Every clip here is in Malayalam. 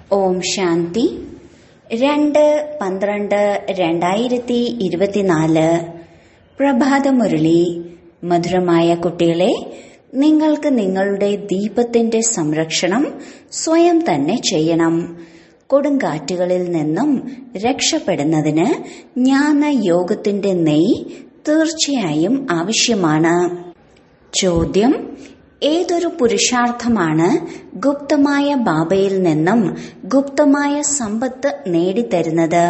ഓം ശാന്തി 2/12/2024 പ്രഭാതമുരളി. മധുരമായ കുട്ടികളെ, നിങ്ങൾക്ക് നിങ്ങളുടെ ദീപത്തിന്റെ സംരക്ഷണം സ്വയം തന്നെ ചെയ്യണം. കൊടുങ്കാറ്റുകളിൽ നിന്നും രക്ഷപ്പെടുന്നതിന് ജ്ഞാനയോഗത്തിന്റെ നെയ് തീർച്ചയായും ആവശ്യമാണ്. ചോദ്യം: ഏതൊരു പുരുഷാർത്ഥമാണ് ഗുപ്തമായ ബാബയിൽ നിന്നും ഗുപ്തമായ സമ്പത്ത് നേടിത്തരുന്നത്?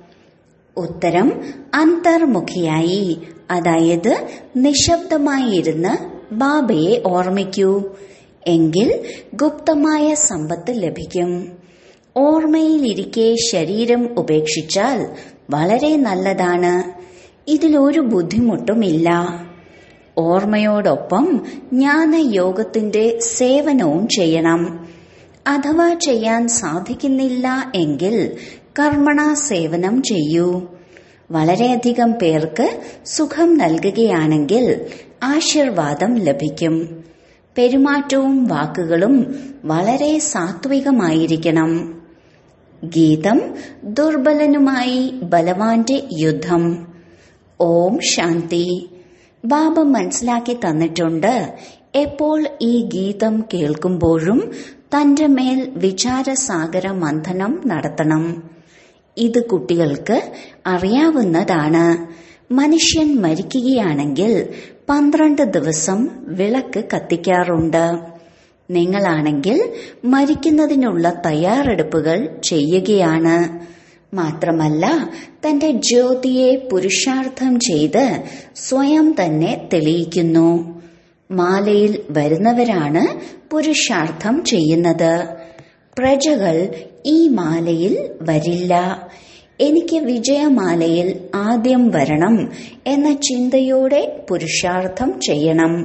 ഉത്തരം: അന്തർമുഖിയായി, അതായത് നിശബ്ദമായിരുന്ന് ബാബയെ ഓർമ്മിക്കൂ. എങ്കിൽ ഗുപ്തമായ സമ്പത്ത് ലഭിക്കും. ഓർമ്മയിലിരിക്കെ ശരീരം ഉപേക്ഷിച്ചാൽ വളരെ നല്ലതാണ്. ഇതിലൊരു ബുദ്ധിമുട്ടുമില്ല. ഓർമ്മയോടൊപ്പം ജ്ഞാനയോഗത്തിന്റെ സേവനവും ചെയ്യണം. അഥവാ ചെയ്യാൻ സാധിക്കുന്നില്ല എങ്കിൽ കർമ്മണ സേവനം ചെയ്യൂ. വളരെയധികം പേർക്ക് സുഖം നൽകുകയാണെങ്കിൽ ആശീർവാദം ലഭിക്കും. പെരുമാറ്റവും വാക്കുകളും വളരെ സാത്വികമായിരിക്കണം. ഗീതം: ദുർബലനുമായി ബലവാന്റെ യുദ്ധം. ഓം ശാന്തി. ബാബ മനസ്സിലാക്കി തന്നിട്ടുണ്ട്, എപ്പോൾ ഈ ഗീതം കേൾക്കുമ്പോഴും തന്റെ മേൽ വിചാരസാഗര മന്ഥനം നടത്തണം. ഇത് കുട്ടികൾക്ക് അറിയാവുന്നതാണ്. മനുഷ്യൻ മരിക്കുകയാണെങ്കിൽ 12 ദിവസം വിളക്ക് കത്തിക്കാറുണ്ട്. നിങ്ങളാണെങ്കിൽ മരിക്കുന്നതിനുള്ള തയ്യാറെടുപ്പുകൾ ചെയ്യുകയാണ്. മാത്രമല്ല, തന്റെ ജ്യോതിയെ പുരുഷാർത്ഥം ചെയ്ത് സ്വയം തന്നെ തെളിയിക്കുന്നു. മാലയിൽ വരുന്നവരാണ് പുരുഷാർത്ഥം ചെയ്യുന്നത്. പ്രജകൾ ഈ മാലയിൽ വരില്ല. എനിക്ക് വിജയമാലയിൽ ആദ്യം വരണം എന്ന ചിന്തയോടെ പുരുഷാർത്ഥം ചെയ്യണം.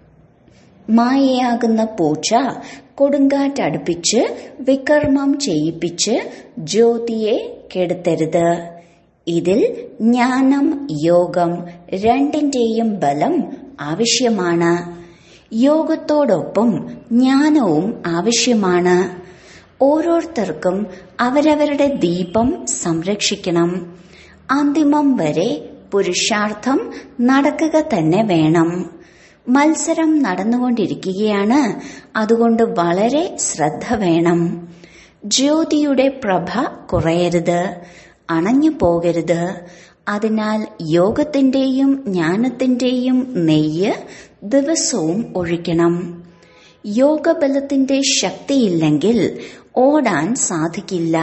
മായയാകുന്ന പൂച്ച കൊടുങ്കാറ്റടുപ്പിച്ച് വികർമ്മം ചെയ്യിപ്പിച്ച് ജ്യോതിയെ കെടുത്തരുത്. ഇതിൽ ജ്ഞാനം, യോഗം രണ്ടിന്റെയും ബലം ആവശ്യമാണ്. യോഗത്തോടൊപ്പം ജ്ഞാനവും ആവശ്യമാണ്. ഓരോരുത്തർക്കും അവരവരുടെ ദീപം സംരക്ഷിക്കണം. അന്തിമം വരെ പുരുഷാർത്ഥം നടക്കുക തന്നെ വേണം. മത്സരം നടന്നുകൊണ്ടിരിക്കുകയാണ്. അതുകൊണ്ട് വളരെ ശ്രദ്ധ വേണം. ജ്യോതിയുടെ പ്രഭ കുറയരുത്, അണഞ്ഞു പോകരുത്. അതിനാൽ യോഗത്തിന്റെയും ജ്ഞാനത്തിന്റെയും നെയ്യ് ദിവസവും ഒഴിക്കണം. യോഗബലത്തിന്റെ ശക്തിയില്ലെങ്കിൽ ഓടാൻ സാധിക്കില്ല.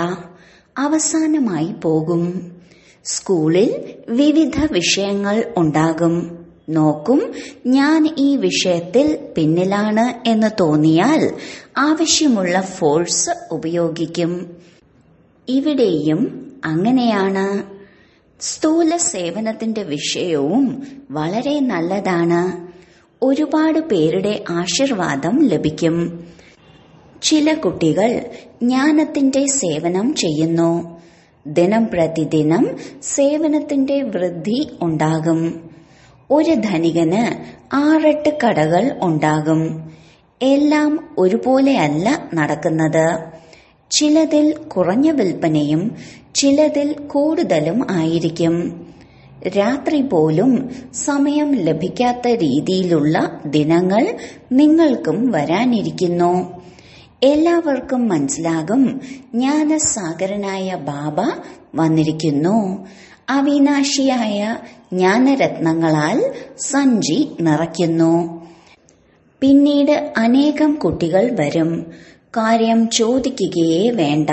അവസാനമായി പോകും. സ്കൂളിൽ വിവിധ വിഷയങ്ങൾ ഉണ്ടാകും. നോക്കും, ഞാൻ ഈ വിഷയത്തിൽ പിന്നിലാണ് എന്ന് തോന്നിയാൽ ആവശ്യമുള്ള ഫോഴ്സ് ഉപയോഗിക്കും. ഇവിടെയും അങ്ങനെയാണ്. സ്ഥൂല സേവനത്തിന്റെ വിഷയവും വളരെ നല്ലതാണ്. ഒരുപാട് പേരുടെ ആശീർവാദം ലഭിക്കും. ചില കുട്ടികൾ ജ്ഞാനത്തിന്റെ സേവനം ചെയ്യുന്നു. ദിനം പ്രതിദിനം സേവനത്തിന്റെ വൃദ്ധി ഉണ്ടാകും. ഒരു ധനികന് 6-8 കടകൾ ഉണ്ടാകും. എല്ലാം ഒരുപോലെയല്ല നടക്കുന്നത്. ചിലതിൽ കുറഞ്ഞ വിൽപ്പനയും ചിലതിൽ കൂടുതലും ആയിരിക്കും. രാത്രി പോലും സമയം ലഭിക്കാത്ത രീതിയിലുള്ള ദിനങ്ങൾ നിങ്ങൾക്കും വരാനിരിക്കുന്നു. എല്ലാവർക്കും മനസ്സിലാകും, ജ്ഞാനസാഗരനായ ബാബ വന്നിരിക്കുന്നു. അവിനാശിയായ ജ്ഞാനരത്നങ്ങളാൽ സഞ്ചി നിറയ്ക്കുന്നു. പിന്നീട് അനേകം കുട്ടികൾ വരും. കാര്യം ചോദിക്കുകയേ വേണ്ട.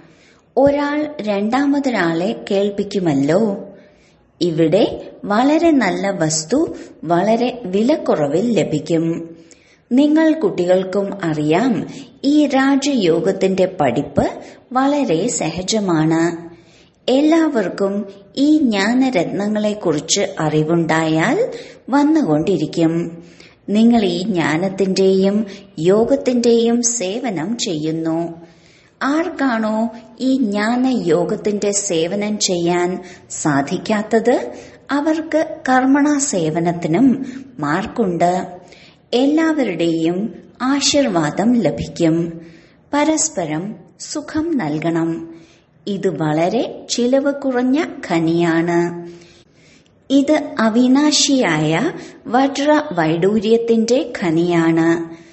ഒരാൾ രണ്ടാമതൊരാളെ കേൾപ്പിക്കുമല്ലോ. ഇവിടെ വളരെ നല്ല വസ്തു വളരെ വിലക്കുറവിൽ ലഭിക്കും. നിങ്ങൾ കുട്ടികൾക്കും അറിയാം, ഈ രാജയോഗത്തിന്റെ പഠിപ്പ് വളരെ സഹജമാണ്. എല്ലാവർക്കും ഈ ജ്ഞാനരത്നങ്ങളെക്കുറിച്ച് അറിവുണ്ടായാൽ വന്നുകൊണ്ടിരിക്കും. നിങ്ങൾ ഈ ജ്ഞാനത്തിന്റെയും യോഗത്തിന്റെയും സേവനം ചെയ്യുന്നു. ആർക്കാണോ ഈ ജ്ഞാനയോഗത്തിന്റെ സേവനം ചെയ്യാൻ സാധിക്കാത്തത് അവർക്ക് കർമ്മണ സേവനത്തിനും മാർക്കുണ്ട്. എല്ലാവരുടെയും ആശീർവാദം ലഭിക്കും. പരസ്പരം സുഖം നൽകണം. ഇത് വളരെ ചിലവ് കുറഞ്ഞ ഖനിയാണ്. ഇത് അവിനാശിയായ വജ്ര വൈഡൂര്യത്തിന്റെ ഖനിയാണ്.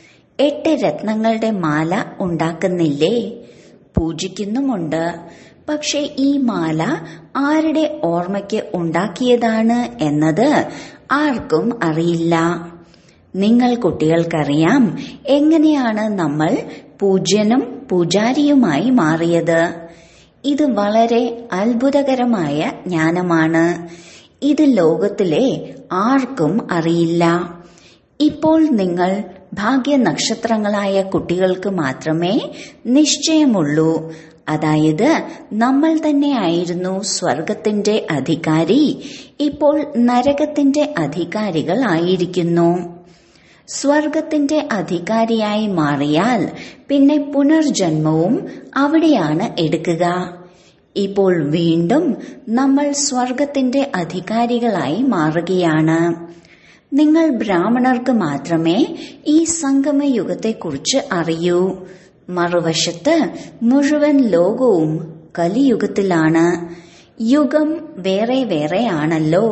8 രത്നങ്ങളുടെ മാല ഉണ്ടാക്കുന്നില്ലേ? പൂജിക്കുന്നുമുണ്ട്. പക്ഷെ ഈ മാല ആരുടെ ഓർമ്മയ്ക്ക് ഉണ്ടാക്കിയതാണ് എന്നത് ആർക്കും അറിയില്ല. നിങ്ങൾ കുട്ടികൾക്കറിയാം എങ്ങനെയാണ് നമ്മൾ പൂജ്യനും പൂജാരിയുമായി മാറിയത്. ഇത് വളരെ അത്ഭുതകരമായ ജ്ഞാനമാണ്. ഇത് ലോകത്തിലെ ആർക്കും അറിയില്ല. ഇപ്പോൾ നിങ്ങൾ ഭാഗ്യനക്ഷത്രങ്ങളായ കുട്ടികൾക്ക് മാത്രമേ നിശ്ചയമുള്ളൂ. അതായത് നമ്മൾ തന്നെയായിരുന്നു സ്വർഗത്തിന്റെ അധികാരി, ഇപ്പോൾ നരകത്തിന്റെ അധികാരികൾ ആയിരിക്കുന്നു. സ്വർഗത്തിന്റെ അധികാരിയായി മാറിയാൽ പിന്നെ പുനർജന്മവും അവിടെയാണ് എടുക്കുക. ഇപ്പോൾ വീണ്ടും നമ്മൾ സ്വർഗത്തിന്റെ അധികാരികളായി മാറുകയാണ്. നിങ്ങൾ ബ്രാഹ്മണർക്ക് മാത്രമേ ഈ സംഗമയുഗത്തെക്കുറിച്ച് അറിയൂ. മറുവശത്ത് മുഴുവൻ ലോകവും കലിയുഗത്തിലാണ്. യുഗം വേറെ വേറെ ആണല്ലോ.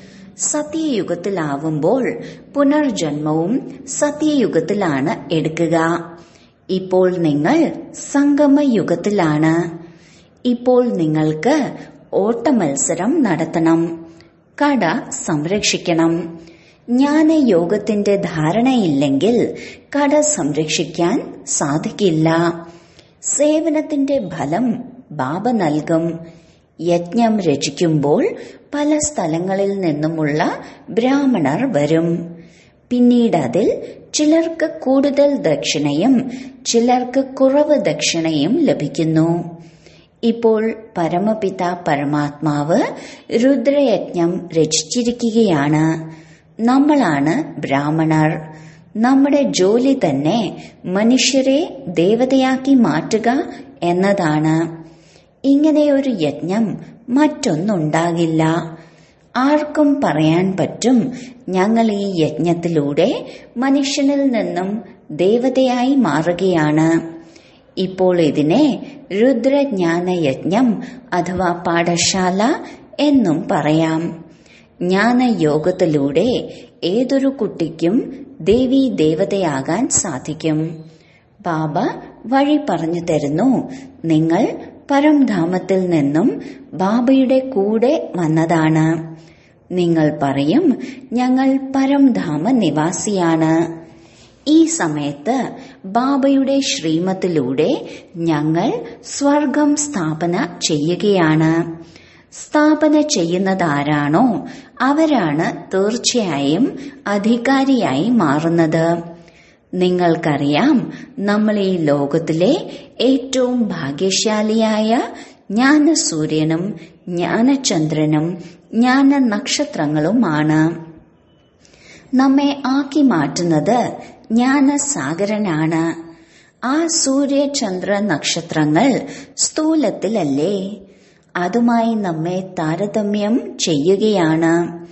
സത്യയുഗത്തിലാവുമ്പോൾ പുനർജന്മവും സത്യയുഗത്തിലാണ് എടുക്കുക. ഇപ്പോൾ നിങ്ങൾ സംഗമയുഗത്തിലാണ്. ഇപ്പോൾ നിങ്ങൾക്ക് ഓട്ടമത്സരം നടത്തണം. കട സംരക്ഷിക്കണം. ജ്ഞാനയോഗത്തിന്റെ ധാരണയില്ലെങ്കിൽ കട സംരക്ഷിക്കാൻ സാധിക്കില്ല. സേവനത്തിന്റെ ഫലം ബാബ നൽകും. യജ്ഞം രചിക്കുമ്പോൾ പല സ്ഥലങ്ങളിൽ നിന്നുമുള്ള ബ്രാഹ്മണർ വരും. പിന്നീട് അതിൽ ചിലർക്ക് കൂടുതൽ ദക്ഷിണയും ചിലർക്ക് കുറവ് ദക്ഷിണയും ലഭിക്കുന്നു. ഇപ്പോൾ പരമപിത പരമാത്മാവ് രുദ്രയജ്ഞം രചിച്ചിരിക്കുകയാണ്. നമ്മളാണ് ബ്രാഹ്മണർ. നമ്മുടെ ജോലി തന്നെ മനുഷ്യരെ ദേവതയാക്കി മാറ്റുക എന്നതാണ്. ഇങ്ങനെയൊരു യജ്ഞം മറ്റൊന്നുണ്ടാകില്ല. ആർക്കും പറയാൻ പറ്റും, ഞങ്ങൾ ഈ യജ്ഞത്തിലൂടെ മനുഷ്യനിൽ നിന്നും ദേവതയായി മാറുകയാണ്. ഇപ്പോൾ ഇതിനെ രുദ്രജ്ഞാന യജ്ഞം അഥവാ പാഠശാല എന്നും പറയാം. ജ്ഞാനയോഗത്തിലൂടെ ഏതൊരു കുട്ടിക്കും ദേവീ ദേവതയാകാൻ സാധിക്കും. ബാബ വഴി പറഞ്ഞു തരുന്നു. നിങ്ങൾ പരംധാമത്തിൽ നിന്നും ബാബയുടെ കൂടെ വന്നതാണ്. നിങ്ങൾ പറയും, ഞങ്ങൾ പരംധാമ നിവാസിയാണ്. ഈ സമയത്ത് ബാബയുടെ ശ്രീമത്തിലൂടെ ഞങ്ങൾ സ്വർഗം സ്ഥാപന ചെയ്യുകയാണ്. സ്ഥാപന ചെയ്യുന്നതാരാണോ അവരാണ് തീർച്ചയായും അധികാരിയായി മാറുന്നത്. നിങ്ങൾക്കറിയാം, നമ്മൾ ഈ ലോകത്തിലെ ഏറ്റവും ഭാഗ്യശാലിയായ ജ്ഞാനസൂര്യനും ജ്ഞാനചന്ദ്രനും ജ്ഞാന നക്ഷത്രങ്ങളുമാണ്. നമ്മെ ആക്കി മാറ്റുന്നത് ജ്ഞാനസാഗരനാണ്. ആ സൂര്യചന്ദ്ര നക്ഷത്രങ്ങൾ സ്ഥൂലത്തിലല്ലേ? അതുമായി നമ്മെ താരതമ്യം ചെയ്യുകയാണ്.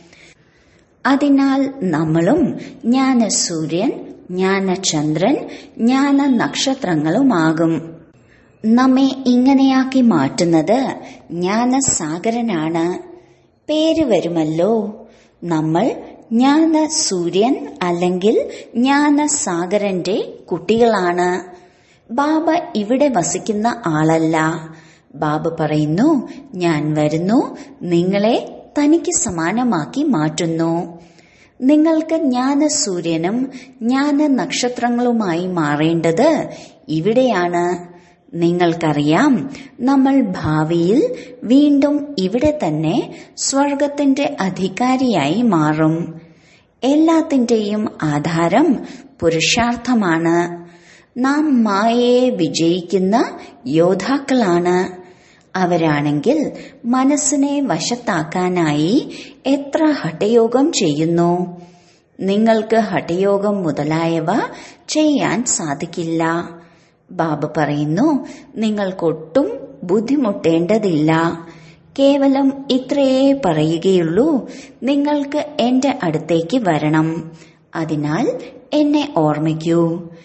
അതിനാൽ നമ്മളും ജ്ഞാനസൂര്യൻ, ജ്ഞാനചന്ദ്രൻ, ജ്ഞാന നക്ഷത്രങ്ങളുമാകും. നമ്മെ ഇങ്ങനെയാക്കി മാറ്റുന്നത് ജ്ഞാനസാഗരനാണ്. പേര് വരുമല്ലോ, നമ്മൾ ജ്ഞാനസൂര്യൻ അല്ലെങ്കിൽ ജ്ഞാനസാഗരന്റെ കുട്ടികളാണ്. ബാബ ഇവിടെ വസിക്കുന്ന ആളല്ല. ബാബ പറയുന്നു, ഞാൻ വരുന്നു, നിങ്ങളെ തനിക്ക് സമാനമാക്കി മാറ്റുന്നു. നിങ്ങൾക്ക് ജ്ഞാനസൂര്യനും ജ്ഞാന നക്ഷത്രങ്ങളുമായി മാറേണ്ടത് ഇവിടെയാണ്. നിങ്ങൾക്കറിയാം, നമ്മൾ ഭാവിയിൽ വീണ്ടും ഇവിടെ തന്നെ സ്വർഗത്തിന്റെ അധികാരിയായി മാറും. എല്ലാത്തിന്റെയും ആധാരം പുരുഷാർത്ഥമാണ്. നാം മായയെ വിജയിക്കുന്ന യോദ്ധാക്കളാണ്. അവരാണെങ്കിൽ മനസ്സിനെ വശത്താക്കാനായി എത്ര ഹഠയോഗം ചെയ്യുന്നു. നിങ്ങൾക്ക് ഹഠയോഗം മുതലായവ ചെയ്യാൻ സാധിക്കില്ല. ബാബ പറയുന്നു, നിങ്ങൾക്കൊട്ടും ബുദ്ധിമുട്ടേണ്ടതില്ല. കേവലം ഇത്രയേ പറയുകയുള്ളൂ, നിങ്ങൾക്ക് എന്റെ അടുത്തേക്ക് വരണം. അതിനാൽ എന്നെ ഓർമ്മിക്കൂ.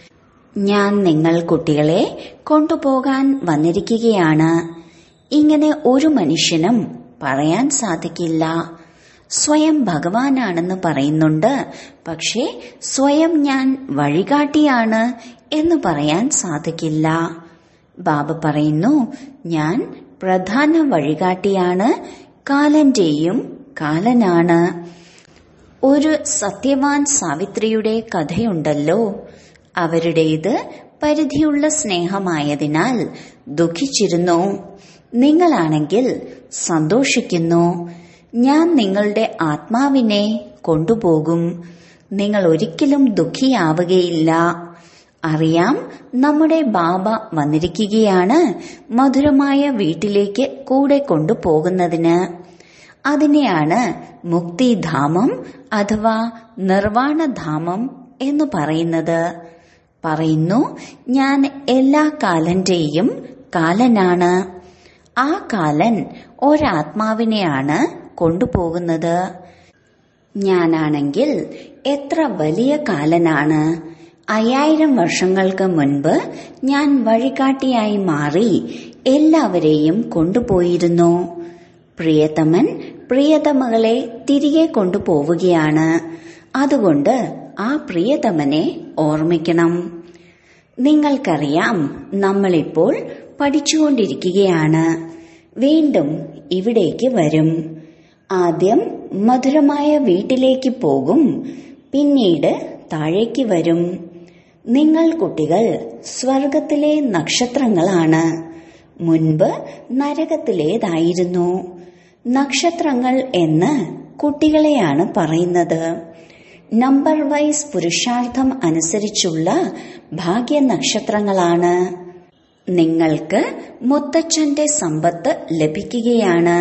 ഞാൻ നിങ്ങൾ കുട്ടികളെ കൊണ്ടുപോകാൻ വന്നിരിക്കുകയാണ്. ഇങ്ങനെ ഒരു മനുഷ്യനും പറയാൻ സാധിക്കില്ല. സ്വയം ഭഗവാനാണെന്ന് പറയുന്നുണ്ട്, പക്ഷേ സ്വയം ഞാൻ വഴികാട്ടിയാണ് എന്ന് പറയാൻ സാധിക്കില്ല. ബാബ പറയുന്നു, ഞാൻ പ്രധാന വഴികാട്ടിയാണ്, കാലന്റെയും കാലനാണ്. ഒരു സത്യവാൻ സാവിത്രിയുടെ കഥയുണ്ടല്ലോ. അവരുടേത് പരിധിയുള്ള സ്നേഹമായതിനാൽ ദുഃഖിച്ചിരുന്നു. നിങ്ങളാണെങ്കിൽ സന്തോഷിക്കുന്നു. ഞാൻ നിങ്ങളുടെ ആത്മാവിനെ കൊണ്ടുപോകും. നിങ്ങൾ ഒരിക്കലും ദുഃഖിയാവുകയില്ല. അറിയാം, നമ്മുടെ ബാബ വന്നിരിക്കുകയാണ് മധുരമായ വീട്ടിലേക്ക് കൂടെ കൊണ്ടുപോകുന്നതിന്. അതിനെയാണ് മുക്തിധാമം അഥവാ നിർവാണധാമം എന്ന് പറയുന്നത്. പറയുന്നു, ഞാൻ എല്ലാ കാലന്റെയും കാലനാണ്. ആ കാലൻ ഒരാത്മാവിനെയാണ് കൊണ്ടുപോകുന്നത്. ഞാനാണെങ്കിൽ എത്ര വലിയ കാലനാണ്. 5000 വർഷങ്ങൾക്ക് മുൻപ് ഞാൻ വഴികാട്ടിയായി മാറി എല്ലാവരെയും കൊണ്ടുപോയിരുന്നു. പ്രിയതമൻ പ്രിയതമകളെ തിരികെ കൊണ്ടുപോവുകയാണ്. അതുകൊണ്ട് ആ പ്രിയതമനെ ഓർമ്മിക്കണം. നിങ്ങൾക്കറിയാം, നമ്മളിപ്പോൾ പഠിച്ചുകൊണ്ടിരിക്കുകയാണ്. വീണ്ടും ഇവിടേക്ക് വരും. ആദ്യം മധുരമായ വീട്ടിലേക്ക് പോകും, പിന്നീട് താഴേക്ക് വരും. നിങ്ങൾ കുട്ടികൾ സ്വർഗത്തിലെ നക്ഷത്രങ്ങളാണ്. മുൻപ് നരകത്തിലേതായിരുന്നു. നക്ഷത്രങ്ങൾ എന്ന് കുട്ടികളെയാണ് പറയുന്നത്. നമ്പർ വൈസ് പുരുഷാർത്ഥം അനുസരിച്ചുള്ള ഭാഗ്യ നക്ഷത്രങ്ങളാണ്. നിങ്ങൾക്ക് മുത്തച്ഛന്റെ സമ്പത്ത് ലഭിക്കുകയാണ്.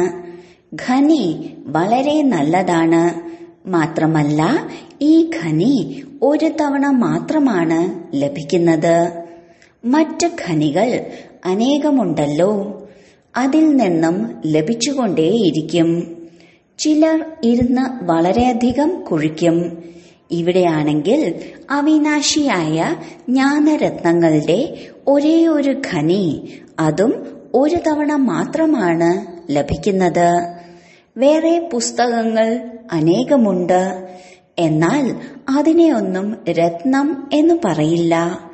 ഖനി വളരെ നല്ലതാണ്. മാത്രമല്ല, ഈ ഖനി ഒരു തവണ മാത്രമാണ് ലഭിക്കുന്നത്. മറ്റ് ഖനികൾ അനേകമുണ്ടല്ലോ. അതിൽ നിന്നും ലഭിച്ചുകൊണ്ടേയിരിക്കും. ചിലർ ഇരുന്ന് വളരെയധികം കുഴിക്കും. ഇവിടെയാണെങ്കിൽ അവിനാശിയായ ജ്ഞാനരത്നങ്ങളുടെ ഒരേ ഒരു ഖനി, അതും ഒരു തവണ മാത്രമാണ് ലഭിക്കുന്നത്. വേറെ പുസ്തകങ്ങൾ അനേകമുണ്ട്. എന്നാൽ അതിനെയൊന്നും രത്നം എന്ന് പറയില്ല.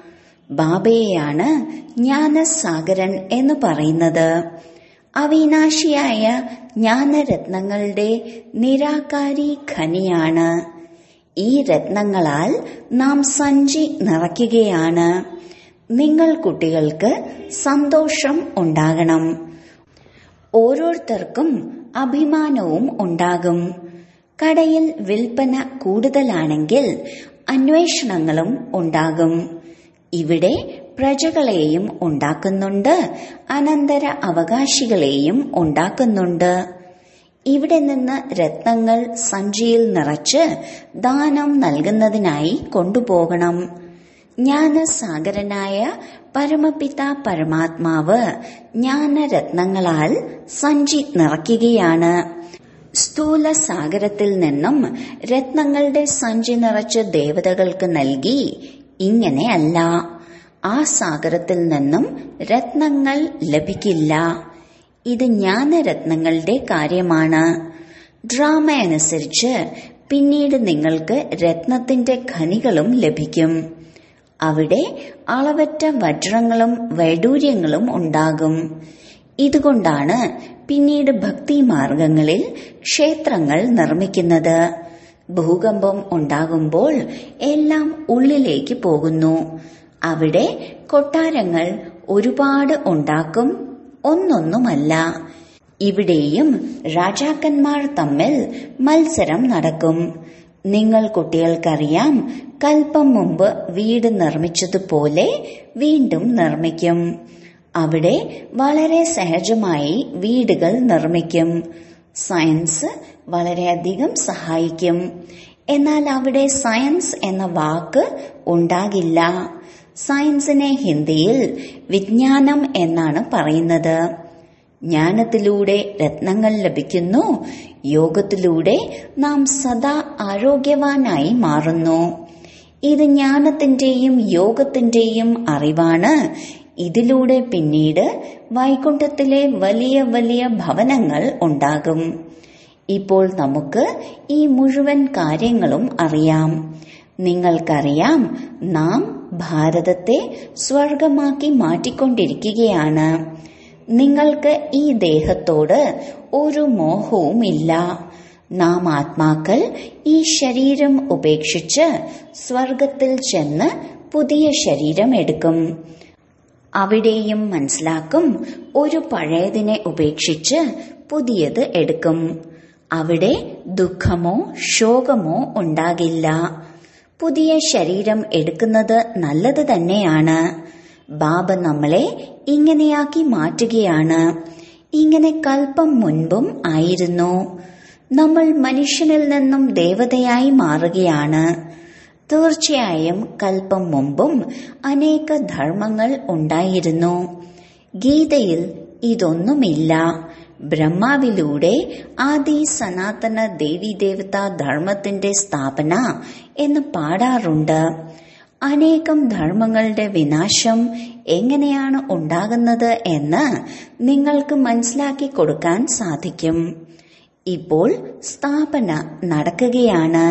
ബാബയെയാണ് ജ്ഞാനസാഗരൻ എന്ന് പറയുന്നത്. അവിനാശിയായ ജ്ഞാനരത്നങ്ങളുടെ നിരാകാരി ഖനിയാണ്. ഈ രത്നങ്ങളാൽ നാം സഞ്ചി നിറയ്ക്കുകയാണ്. നിങ്ങൾ കുട്ടികൾക്ക് സന്തോഷം ഉണ്ടാകണം. ഓരോരുത്തർക്കും അഭിമാനവും ഉണ്ടാകും. കടയിൽ വിൽപ്പന കൂടുതലാണെങ്കിൽ അന്വേഷണങ്ങളും ഉണ്ടാകും. ഇവിടെ പ്രജകളെയും ഉണ്ടാക്കുന്നുണ്ട്, അനന്തര അവകാശികളെയും ഉണ്ടാക്കുന്നുണ്ട്. ഇവിടെ നിന്ന് രത്നങ്ങൾ സഞ്ചിയിൽ നിറച്ച് ദാനം നൽകുന്നതിനായി കൊണ്ടുപോകണം. ജ്ഞാനസാഗരനായ പരമപിത പരമാത്മാവ് ജ്ഞാനരത്നങ്ങളാൽ സഞ്ചി നിറയ്ക്കുകയാണ്. സ്ഥൂല സാഗരത്തിൽ നിന്നും രത്നങ്ങളുടെ സഞ്ചി നിറച്ച് ദേവതകൾക്ക് നൽകി. ഇങ്ങനെയല്ല, ആ സാഗരത്തിൽ നിന്നും രത്നങ്ങൾ ലഭിക്കില്ല. ഇത് ജ്ഞാനരത്നങ്ങളുടെ കാര്യമാണ്. ഡ്രാമ അനുസരിച്ച് പിന്നീട് നിങ്ങൾക്ക് രത്നത്തിന്റെ ഖനികളും ലഭിക്കും. അവിടെ അളവറ്റ വജ്രങ്ങളും വൈഡൂര്യങ്ങളും ഉണ്ടാകും. ഇതുകൊണ്ടാണ് പിന്നീട് ഭക്തി മാർഗങ്ങളിൽ ക്ഷേത്രങ്ങൾ നിർമ്മിക്കുന്നത്. ഭൂകമ്പം ഉണ്ടാകുമ്പോൾ എല്ലാം ഉള്ളിലേക്ക് പോകുന്നു. അവിടെ കൊട്ടാരങ്ങൾ ഒരുപാട് ഉണ്ടാക്കും, ഒന്നൊന്നുമല്ല. ഇവിടെയും രാജാക്കന്മാർ തമ്മിൽ മത്സരം നടക്കും. നിങ്ങൾ കുട്ടികൾക്കറിയാം, കൽപ്പം മുമ്പ് വീട് നിർമ്മിച്ചതുപോലെ വീണ്ടും നിർമ്മിക്കും. അവിടെ വളരെ സഹജമായി വീടുകൾ നിർമ്മിക്കും. സയൻസ് വളരെയധികം സഹായിക്കും. എന്നാൽ അവിടെ സയൻസ് എന്ന വാക്ക് ഉണ്ടാകില്ല. സയൻസിനെ ഹിന്ദിയിൽ വിജ്ഞാനം എന്നാണ് പറയുന്നത്. ജ്ഞാനത്തിലൂടെ രത്നങ്ങൾ ലഭിക്കുന്നു. യോഗത്തിലൂടെ നാം സദാ ആരോഗ്യവാനായി മാറുന്നു. ഇത് ജ്ഞാനത്തിന്റെയും യോഗത്തിന്റെയും അറിവാണ്. ഇതിലൂടെ പിന്നീട് വൈകുണ്ഠത്തിലെ വലിയ വലിയ ഭവനങ്ങൾ ഉണ്ടാകും. ഇപ്പോൾ നമുക്ക് ഈ മുഴുവൻ കാര്യങ്ങളും അറിയാം. നിങ്ങൾക്കറിയാം, നാം ഭാരതത്തെ സ്വർഗമാക്കി മാറ്റിക്കൊണ്ടിരിക്കുകയാണ്. നിങ്ങൾക്ക് ഈ ദേഹത്തോട് ഒരു മോഹവുമില്ല. നാം ആത്മാക്കൾ ഈ ശരീരം ഉപേക്ഷിച്ച് സ്വർഗത്തിൽ ചെന്ന് പുതിയ ശരീരം എടുക്കും. അവിടെയും മനസ്സിലാക്കും, ഒരു പഴയതിനെ ഉപേക്ഷിച്ച് പുതിയത് എടുക്കും. അവിടെ ദുഃഖമോ ശോകമോ ഉണ്ടാകില്ല. പുതിയ ശരീരം എടുക്കുന്നത് നല്ലത് തന്നെയാണ്. ബാബ നമ്മളെ ഇങ്ങനെയാക്കി മാറ്റുകയാണ്. ഇങ്ങനെ കൽപ്പം മുൻപും ആയിരുന്നു. നമ്മൾ മനുഷ്യനിൽ നിന്നും ദേവതയായി മാറുകയാണ്. തീർച്ചയായും കൽപ്പം മുമ്പും അനേക ധർമ്മങ്ങൾ ഉണ്ടായിരുന്നു. ഗീതയിൽ ഇതൊന്നുമില്ല. ബ്രഹ്മാവിലൂടെ ആദി സനാതന ദേവീദേവതാ ധർമ്മത്തിന്റെ സ്ഥാപന എന്ന് പാടാറുണ്ട്. അനേകം ധർമ്മങ്ങളുടെ വിനാശം എങ്ങനെയാണ് ഉണ്ടാകുന്നത് എന്ന് നിങ്ങൾക്ക് മനസ്സിലാക്കി കൊടുക്കാൻ സാധിക്കും. ഇപ്പോൾ സ്ഥാപന നടക്കുകയാണ്.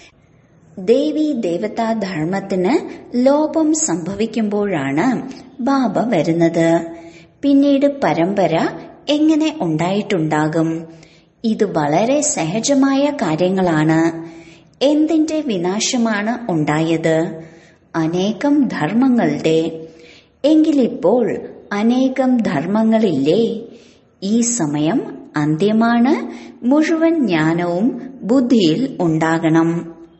ദേവി ദേവതാ ധർമ്മത്തിന് ലോപം സംഭവിക്കുമ്പോഴാണ് ബാബ വരുന്നത്. പിന്നീട് പരമ്പര എങ്ങനെ ഉണ്ടായിട്ടുണ്ടാകും? ഇത് വളരെ സഹജമായ കാര്യങ്ങളാണ്. എന്തിന്റെ വിനാശമാണ് ഉണ്ടായത്? അനേകം ധർമ്മങ്ങളുടെ. എങ്കിലിപ്പോൾ അനേകം ധർമ്മങ്ങളില്ലേ? ഈ സമയം അന്ത്യമാണ്. മുഴുവൻ ജ്ഞാനവും ബുദ്ധിയിൽ ഉണ്ടാകണം.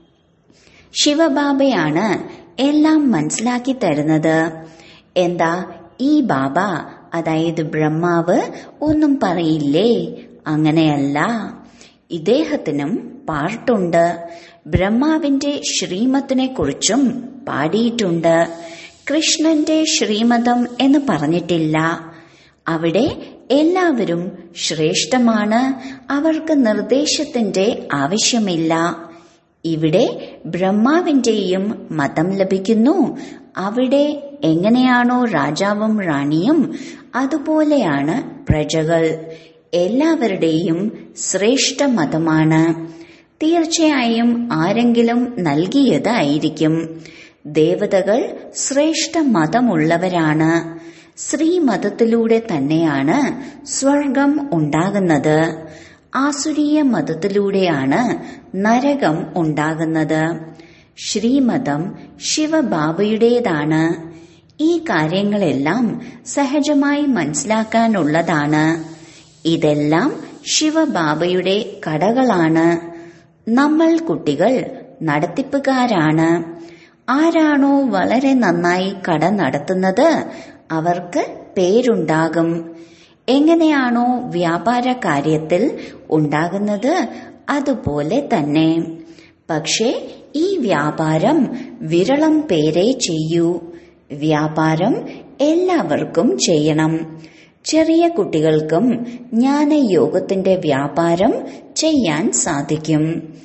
ശിവബാബയാണ് എല്ലാം മനസ്സിലാക്കി തരുന്നത്. എന്താ ഈ ബാബ, അതായത് ബ്രഹ്മാവ് ഒന്നും പറയില്ലേ? അങ്ങനെയല്ല. ഇദ്ദേഹത്തിനും പാർട്ടുണ്ട്. ബ്രഹ്മാവിന്റെ ശ്രീമത്തിനെ കുറിച്ചും പാടിയിട്ടുണ്ട്. കൃഷ്ണന്റെ ശ്രീമതം എന്ന് പറഞ്ഞിട്ടില്ല. അവിടെ എല്ലാവരും ശ്രേഷ്ഠമാണ്. അവർക്ക് നിർദ്ദേശത്തിന്റെ ആവശ്യമില്ല. ഇവിടെ ബ്രഹ്മാവിന്റെയും മതം ലഭിക്കുന്നു. അവിടെ എങ്ങനെയാണോ രാജാവും റാണിയും, അതുപോലെയാണ് പ്രജകൾ. എല്ലാവരുടെയും ശ്രേഷ്ഠ മതമാണ്. തീർച്ചയായും ആരെങ്കിലും നൽകിയതായിരിക്കും. ദേവതകൾ ശ്രേഷ്ഠ മതമുള്ളവരാണ്. ശ്രീമതത്തിലൂടെ തന്നെയാണ് സ്വർഗം ഉണ്ടാകുന്നത്. ആസുരീയ മതത്തിലൂടെയാണ് നരകം ഉണ്ടാകുന്നത്. ശ്രീമതം ശിവബാബയുടേതാണ്. ഈ കാര്യങ്ങളെല്ലാം സഹജമായി മനസ്സിലാക്കാനുള്ളതാണ്. ഇതെല്ലാം ശിവബാബയുടെ കടകളാണ്. നമ്മൾ കുട്ടികൾ നടത്തിപ്പുകാരാണ്. ആരാണോ വളരെ നന്നായി കട നടത്തുന്നത് അവർക്ക് പേരുണ്ടാകും. എങ്ങനെയാണോ വ്യാപാര കാര്യത്തിൽ ഉണ്ടാകുന്നത് അതുപോലെ തന്നെ. പക്ഷേ ഈ വ്യാപാരം വിരളം പേരേ ചെയ്യൂ. വ്യാപാരം എല്ലാവർക്കും ചെയ്യണം. ചെറിയ കുട്ടികൾക്കും ജ്ഞാനയോഗത്തിന്റെ വ്യാപാരം ചെയ്യാൻ സാധിക്കും.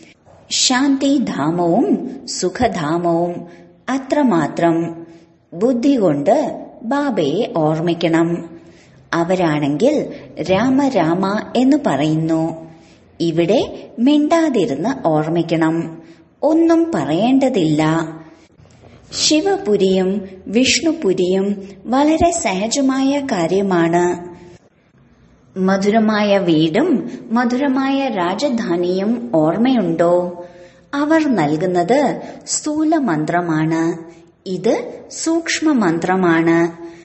ശാന്തിധാമവും സുഖധാമവും അത്രമാത്രം. ബുദ്ധി കൊണ്ട് ബാബയെ ഓർമ്മിക്കണം. അവരാണെങ്കിൽ രാമ രാമ എന്ന് പറയുന്നു. ഇവിടെ മിണ്ടാതിരുന്ന് ഓർമ്മിക്കണം. ഒന്നും പറയേണ്ടതില്ല. ശിവപുരിയും വിഷ്ണുപുരിയും വളരെ സഹജമായ കാര്യമാണ്. മധുരമായ വീടും മധുരമായ രാജധാനിയും ഓർമ്മയുണ്ടോ? അവർ നൽകുന്നത് സ്ഥൂല മന്ത്രമാണ്. ഇത് സൂക്ഷ്മ മന്ത്രമാണ്.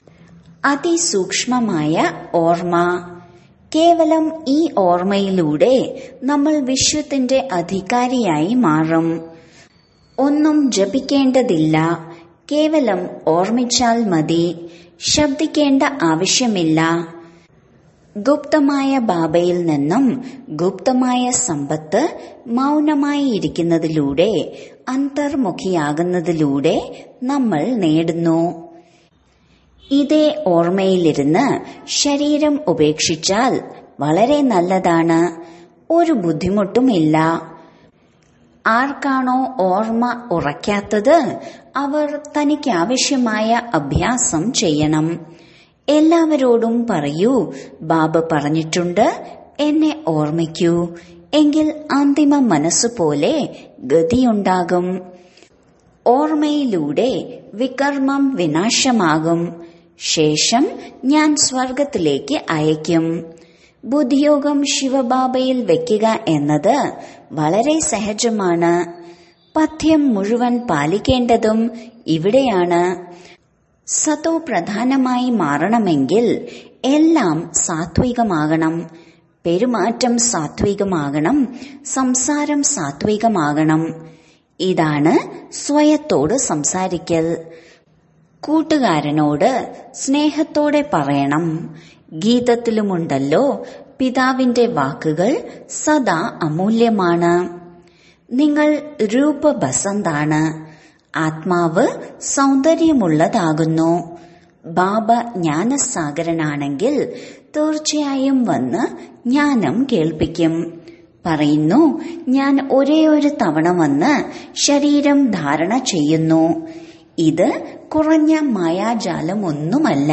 അതിസൂക്ഷ്മമായ ഓർമ്മ. കേവലം ഈ ഓർമ്മയിലൂടെ നമ്മൾ വിശ്വത്തിന്റെ അധികാരിയായി മാറും. ഒന്നും ജപിക്കേണ്ടതില്ല. കേവലം ഓർമ്മിച്ചാൽ മതി. ശബ്ദിക്കേണ്ട ആവശ്യമില്ല. ഗുപ്തമായ ബാബയിൽ നിന്നും ഗുപ്തമായ സമ്പത്ത് മൗനമായി ഇരിക്കുന്നതിലൂടെ, അന്തർമുഖിയാകുന്നതിലൂടെ നമ്മൾ നേടുന്നു. ഇതേ ഓർമ്മയിലിരുന്ന് ശരീരം ഉപേക്ഷിച്ചാൽ വളരെ നല്ലതാണ്. ഒരു ബുദ്ധിമുട്ടുമില്ല. ആർക്കാണോ ഓർമ്മ ഉറയ്ക്കാത്തത് അവർ തനിക്കാവശ്യമായ അഭ്യാസം ചെയ്യണം. എല്ലാവരോടും പറയൂ, ബാബ പറഞ്ഞിട്ടുണ്ട്, എന്നെ ഓർമ്മിക്കൂ, എങ്കിൽ അന്തിമ മനസ്സുപോലെ ഗതിയുണ്ടാകും. ഓർമ്മയിലൂടെ വികർമ്മം വിനാശമാകും. ശേഷം ഞാൻ സ്വർഗത്തിലേക്ക് അയക്കും. ബുദ്ധിയോഗം ശിവബാബയിൽ വെക്കുക എന്നത് വളരെ സഹജമാണ്. പഥ്യം മുഴുവൻ പാലിക്കേണ്ടതും ഇവിടെയാണ്. സതോ പ്രധാനമായി മാറണമെങ്കിൽ എല്ലാം സാത്വികമാകണം. പെരുമാറ്റം സാത്വികമാകണം, സംസാരം സാത്വികമാകണം. ഇതാണ് സ്വയത്തോട് സംസാരിക്കൽ. കൂട്ടുകാരനോട് സ്നേഹത്തോടെ പറയണം. ഗീതത്തിലുമുണ്ടല്ലോ, പിതാവിന്റെ വാക്കുകൾ സദാ അമൂല്യമാണ്. നിങ്ങൾ രൂപബസന്താണ്. ആത്മാവ് സൗന്ദര്യമുള്ളതാകുന്നു. ബാബ ജ്ഞാനസാഗരനാണെങ്കിൽ തീർച്ചയായും വന്ന് ജ്ഞാനം കേൾപ്പിക്കും. പറയുന്നു, ഞാൻ ഒരേയൊരു തവണ വന്ന് ശരീരം ധാരണ ചെയ്യുന്നു. ഇത് കുറഞ്ഞ മായാജാലമൊന്നുമല്ല.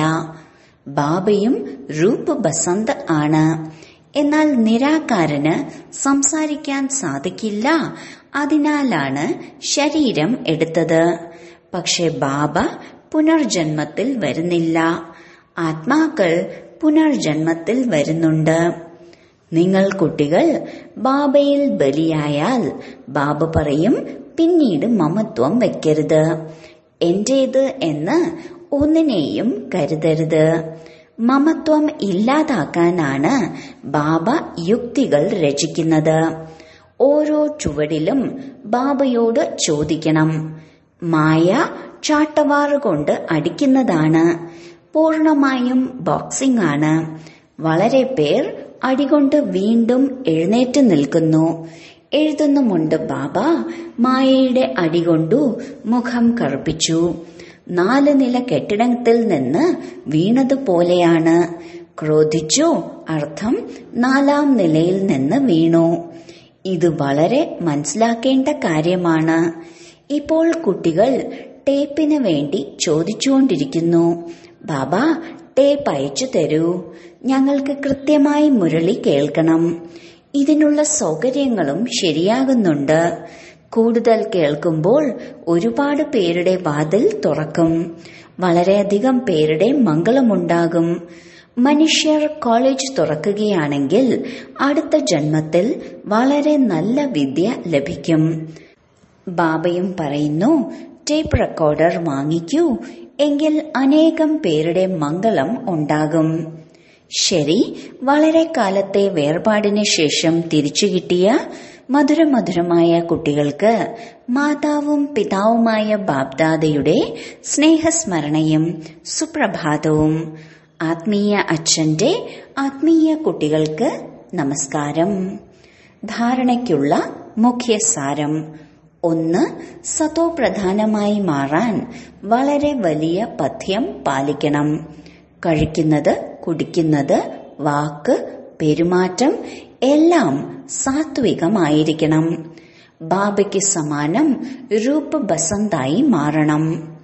ബാബയും രൂപ് ബസന്ത് ആണ്. എന്നാൽ നിരാകാരന് സംസാരിക്കാൻ സാധിക്കില്ല. അതിനാലാണ് ശരീരം എടുത്തത്. പക്ഷെ ബാബ പുനർജന്മത്തിൽ വരുന്നില്ല. ആത്മാക്കൾ പുനർജന്മത്തിൽ വരുന്നുണ്ട്. നിങ്ങൾ കുട്ടികൾ ബാബയിൽ ബലിയായാൽ ബാബ പറയും, പിന്നീട് മമത്വം വെക്കരുത്, എന്റേത് എന്ന് ഒന്നിനെയും കരുതരുത്. മമത്വം ഇല്ലാതാക്കാനാണ് ബാബ യുക്തികൾ രചിക്കുന്നത്. ഓരോ ചുവടിലും ബാബയോട് ചോദിക്കണം. മായ ചാട്ടവാറുകൊണ്ട് അടിക്കുന്നതാണ്. പൂർണമായും ബോക്സിംഗ് ആണ്. വളരെ പേർ അടികൊണ്ട് വീണ്ടും എഴുന്നേറ്റ് നിൽക്കുന്നു. എഴുതുന്നുമുണ്ട്, ബാബ മായയുടെ അടികൊണ്ടു മുഖം കറുപ്പിച്ചു. 4 നില കെട്ടിടത്തിൽ നിന്ന് വീണതുപോലെയാണ്. ക്രോധിച്ചു, അർത്ഥം 4ാം നിലയിൽ നിന്ന് വീണു. ഇത് വളരെ മനസ്സിലാക്കേണ്ട കാര്യമാണ്. ഇപ്പോൾ കുട്ടികൾ ടേപ്പിന് വേണ്ടി ചോദിച്ചുകൊണ്ടിരിക്കുന്നു. ബാബ, ടേപ്പ് അയച്ചു തരൂ, ഞങ്ങൾക്ക് കൃത്യമായി മുരളി കേൾക്കണം. ഇതിനുള്ള സൗകര്യങ്ങളും ശരിയാകുന്നുണ്ട്. കൂടുതൽ കേൾക്കുമ്പോൾ ഒരുപാട് പേരുടെ വാതിൽ തുറക്കും. വളരെയധികം പേരുടെ മംഗളമുണ്ടാകും. മനുഷ്യർ കോളേജ് തുറക്കുകയാണെങ്കിൽ അടുത്ത ജന്മത്തിൽ വളരെ നല്ല വിദ്യ ലഭിക്കും. ബാബയും പറയുന്നു, ടേപ്പ് റെക്കോർഡർ വാങ്ങിക്കൂ, എങ്കിൽ അനേകം പേരുടെ മംഗളം ഉണ്ടാകും. ശരി, വളരെ കാലത്തെ വേർപാടിന് ശേഷം തിരിച്ചു കിട്ടിയ മധുരമധുരമായ കുട്ടികൾക്ക് മാതാവും പിതാവുമായ ബാബ്ദാദയുടെ സ്നേഹസ്മരണയും സുപ്രഭാതവും. ആത്മീയ അച്ഛന്റെ ആത്മീയ കുട്ടികൾക്ക് നമസ്കാരം. ധാരണയ്ക്കുള്ള മുഖ്യസാരം: 1. സതോ പ്രധാനമായി മാറാൻ വളരെ വലിയ പഥ്യം പാലിക്കണം. കഴിക്കുന്നത്, കുടിക്കുന്നത്, വാക്ക്, പെരുമാറ്റം എല്ലാം സാത്വികമായിരിക്കണം. ബാബയ്ക്ക് സമാനം രൂപ് ബസന്തായി മാറണം.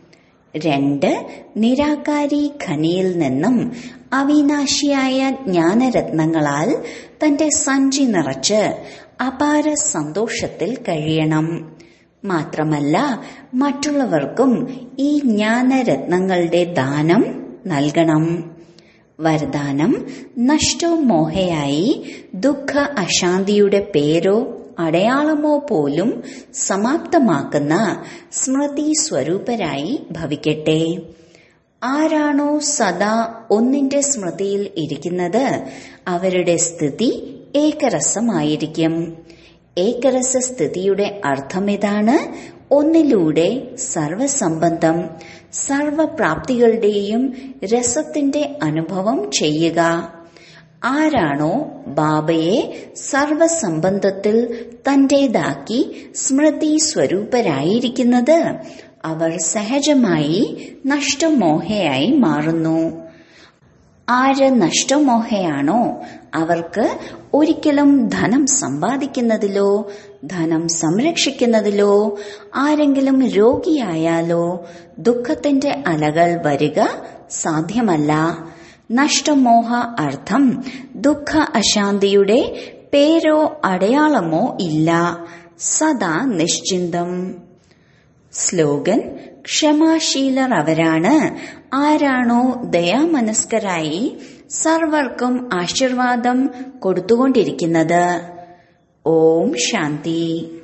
2. നിരാകാരി ഖനിയിൽ നിന്നും അവിനാശിയായ ജ്ഞാനരത്നങ്ങളാൽ തന്റെ സഞ്ചി നിറച്ച് അപാര സന്തോഷത്തിൽ കഴിയണം. മാത്രമല്ല, മറ്റുള്ളവർക്കും ഈ ജ്ഞാനരത്നങ്ങളുടെ ദാനം നൽകണം. വരദാനം: നഷ്ടോ മോഹയായി ദുഃഖ അശാന്തിയുടെ പേരോ അടയാളമോ പോലും സമാപ്തമാക്കുന്ന സ്മൃതി സ്വരൂപരായി ഭവിക്കട്ടെ. ആരാണോ സദാ ഒന്നിന്റെ സ്മൃതിയിൽ ഇരിക്കുന്നത് അവരുടെ സ്ഥിതി ഏകരസമായിരിക്കും. ഏകരസ സ്ഥിതിയുടെ അർത്ഥമിതാണ്: ഒന്നിലൂടെ സർവസംബന്ധം, സർവപ്രാപ്തികളുടെയും രസത്തിന്റെ അനുഭവം ചെയ്യുക. ആരാണോ ബാബയെ സർവസംബന്ധത്തിൽ തന്റേതാക്കി സ്മൃതി സ്വരൂപരായിരിക്കുന്നത് അവർ സഹജമായി നഷ്ടമോഹയായി മാറുന്നു. ആര് നഷ്ടമോഹയാണോ അവർക്ക് ഒരിക്കലും ധനം സമ്പാദിക്കുന്നതിലോ ധനം സംരക്ഷിക്കുന്നതിലോ ആരെങ്കിലും രോഗിയായാലോ ദുഃഖത്തിന്റെ അലകൾ വരിക സാധ്യമല്ല. നഷ്ടമോഹ അർത്ഥം ദുഃഖ അശാന്തിയുടെ പേരോ അടയാളമോ ഇല്ല. സദാ നിശ്ചിന്തം. സ്ലോഗൻ: ക്ഷമാശീലർ അവരാണ് ആരാണോ ദയാമനസ്കരായി സർവർക്കും ആശീർവാദം കൊടുത്തുകൊണ്ടിരിക്കുന്നത്. ഓം ശാന്തി.